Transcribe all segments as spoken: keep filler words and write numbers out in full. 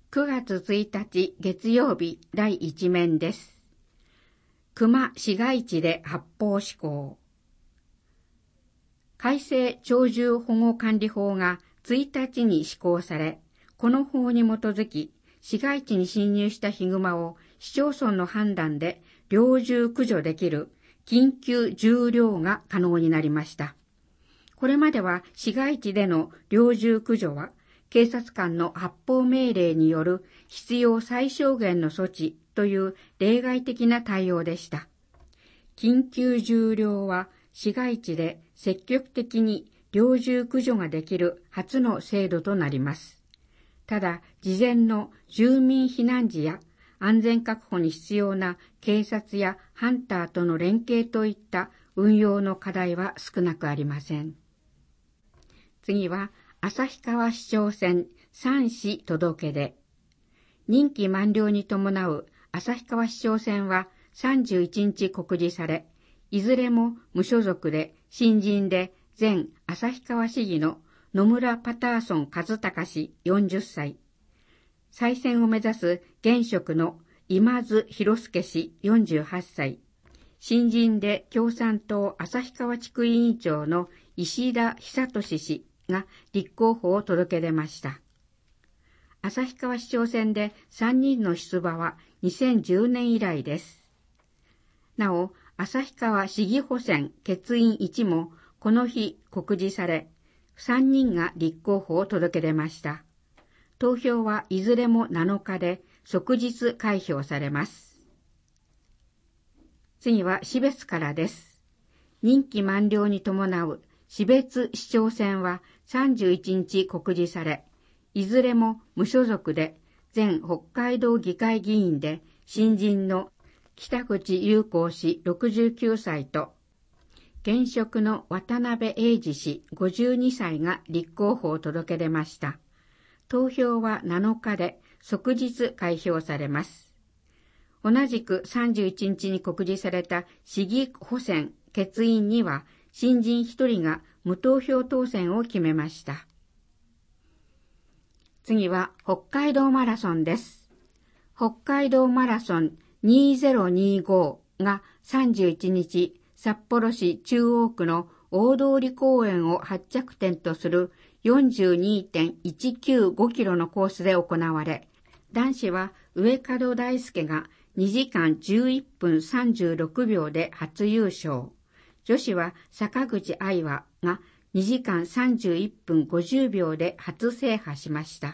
くがつついたち月曜日第一面です。熊市街地で発砲施行。改正鳥獣保護管理法がついたちに施行され、この法に基づき、市街地に侵入したヒグマを市町村の判断で猟銃駆除できる緊急銃猟が可能になりました。これまでは市街地での猟銃駆除は警察官の発砲命令による必要最小限の措置という例外的な対応でした。緊急銃猟は市街地で積極的に猟銃駆除ができる初の制度となります。ただ、事前の住民避難時や安全確保に必要な警察やハンターとの連携といった運用の課題は少なくありません。次は、旭川市長選さん市届け出。任期満了に伴う旭川市長選はさんじゅういちにち告示され、いずれも無所属で新人で前旭川市議の野村パターソン和隆氏よんじゅっさい、再選を目指す現職の今津博介氏よんじゅうはっさい、新人で共産党旭川地区委員長の石田久俊氏が立候補を届け出ました。旭川市長選でさんにんの出馬はにせんじゅうねん以来です。なお、旭川市議補選欠員いちもこの日告示され、さんにんが立候補を届け出ました。投票はいずれもなのかで即日開票されます。次は市別からです。任期満了に伴う市別市長選はさんじゅういちにち告示され、いずれも無所属で前北海道議会議員で新人の北口裕光氏ろくじゅうきゅうさいと現職の渡辺英二氏ごじゅうにさいが立候補を届け出ました。投票はなのかで即日開票されます。同じくさんじゅういちにちに告示された市議補選欠員には新人ひとりが無投票当選を決めました。次は北海道マラソンです。北海道マラソンにせんにじゅうごがさんじゅういちにち札幌市中央区の大通公園を発着点とする よんじゅうにてんいちきゅうごキロのコースで行われ、男子は上門大輔がにじかんじゅういっぷんさんじゅうろくびょうで初優勝。女子は坂口愛和がにじかんさんじゅういっぷんごじゅうびょうで初制覇しました。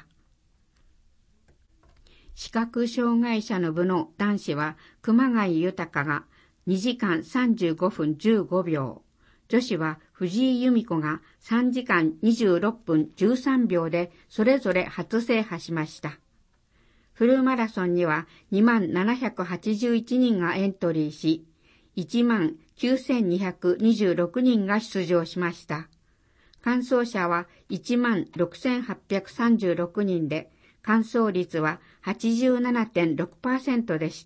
視覚障害者の部の男子は熊谷豊がにじかんさんじゅうごふんじゅうごびょう、女子は藤井由美子がさんじかんにじゅうろっぷんじゅうさんびょうでそれぞれ初制覇しました。フルマラソンにはにまんななひゃくはちじゅういちにんがエントリーし、いちまんきゅうせんにひゃくにじゅうろくにんが出場しました。完走者はいちまんろくせんはっぴゃくさんじゅうろくにんで、完走率は はちじゅうななてんろくパーセント でした。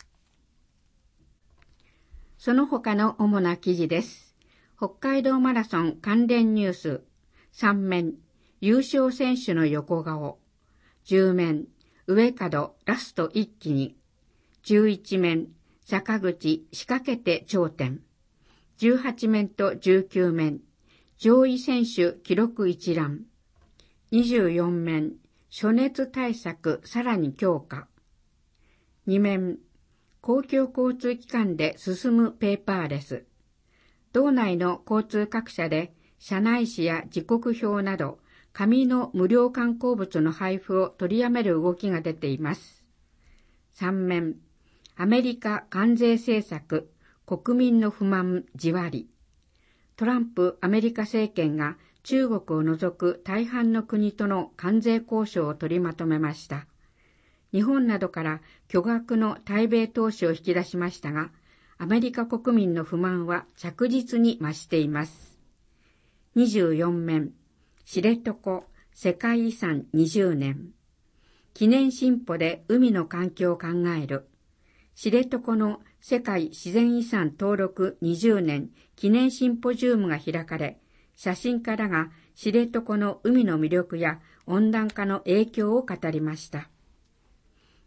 その他の主な記事です。北海道マラソン関連ニュース、さんめん、優勝選手の横顔、じゅうめん、上門ラスト一気に、じゅういちめん、坂口仕掛けて頂点、じゅうはちめんとじゅうきゅうめん、上位選手記録一覧、にじゅうよんめん、暑熱対策さらに強化、にめん、公共交通機関で進むペーパーレス、道内の交通各社で車内紙や時刻表など紙の無料観光物の配布を取りやめる動きが出ています。さんめん、アメリカ関税政策、国民の不満じわり。トランプアメリカ政権が中国を除く大半の国との関税交渉を取りまとめました。日本などから巨額の対米投資を引き出しましたが、アメリカ国民の不満は着実に増しています。にじゅうよんめん、知床世界遺産にじゅうねん。記念進歩で海の環境を考える。知床の世界自然遺産登録にじゅうねん記念シンポジウムが開かれ、写真家らが知床の海の魅力や温暖化の影響を語りました。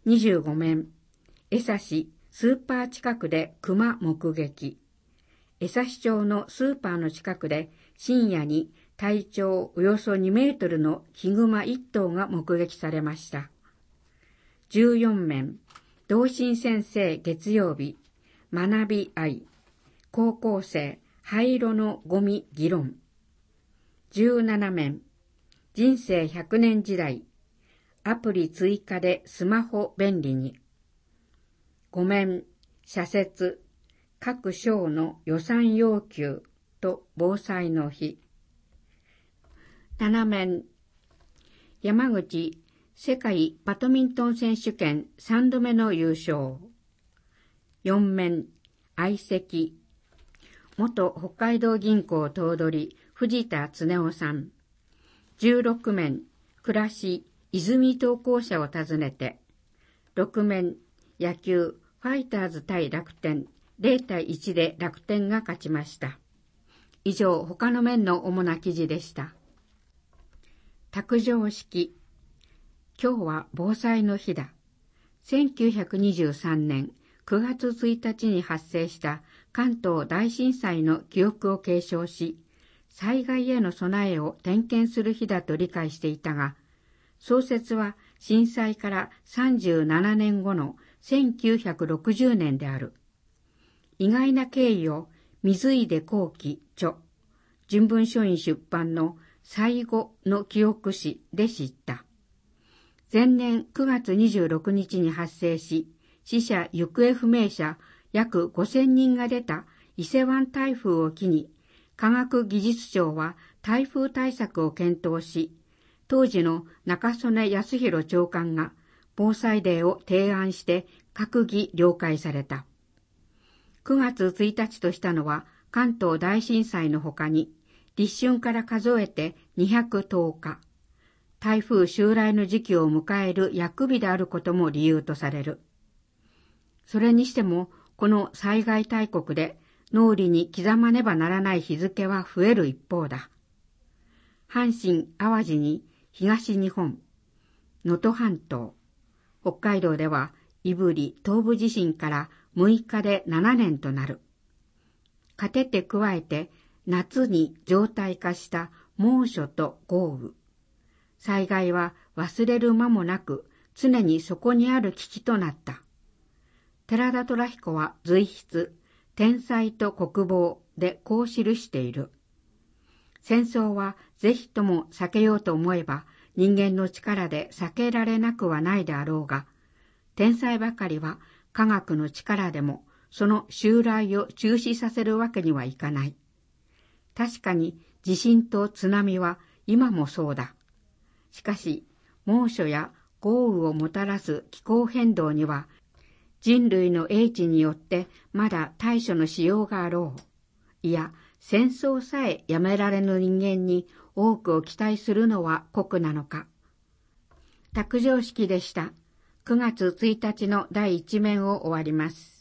にじゅうごめん、江差スーパー近くで熊目撃。江差町のスーパーの近くで深夜に体長およそにメートルのヒグマいっ頭が目撃されました。じゅうよんめん、同心先生月曜日、学び愛、高校生、灰色のゴミ議論。じゅうななめん、人生ひゃくねん時代、アプリ追加でスマホ便利に。ごめん、社説、各省の予算要求と防災の日。ななめん、山口、世界バドミントン選手権さんどめの優勝。よんめん、相席、元北海道銀行頭取藤田恒夫さん。じゅうろくめん、暮らし、泉投稿者を訪ねて。ろくめん、野球、ファイターズ対楽天、ゼロたいいちで楽天が勝ちました。以上、他の面の主な記事でした。卓上式。今日は防災の日だ。せんきゅうひゃくにじゅうさんねんくがつついたちに発生した関東大震災の記憶を継承し、災害への備えを点検する日だと理解していたが、創設は震災からさんじゅうななねんごのせんきゅうひゃくろくじゅうねんである。意外な経緯を水出幸喜著、人文書院出版の最後の記憶誌で知った。前年くがつにじゅうろくにちに発生し、死者・行方不明者約ごせんにんが出た伊勢湾台風を機に、科学技術省は台風対策を検討し、当時の中曽根康弘長官が防災デーを提案して閣議了解された。くがつついたちとしたのは関東大震災のほかに、立春から数えてにひゃくとおか、台風襲来の時期を迎える厄日であることも理由とされる。それにしても、この災害大国で脳裏に刻まねばならない日付は増える一方だ。阪神・淡路に東日本、能登半島、北海道では胆振東部地震からむいかでななねんとなる。かてて加えて夏に常態化した猛暑と豪雨。災害は忘れる間もなく常にそこにある危機となった。寺田虎彦は随筆、天災と国防でこう記している。戦争はぜひとも避けようと思えば人間の力で避けられなくはないであろうが、天災ばかりは科学の力でもその襲来を中止させるわけにはいかない。確かに地震と津波は今もそうだ。しかし、猛暑や豪雨をもたらす気候変動には、人類の英知によってまだ対処のしようがあろう。いや、戦争さえやめられぬ人間に多くを期待するのは酷なのか。卓上式でした。くがつついたちのだいいちめんを終わります。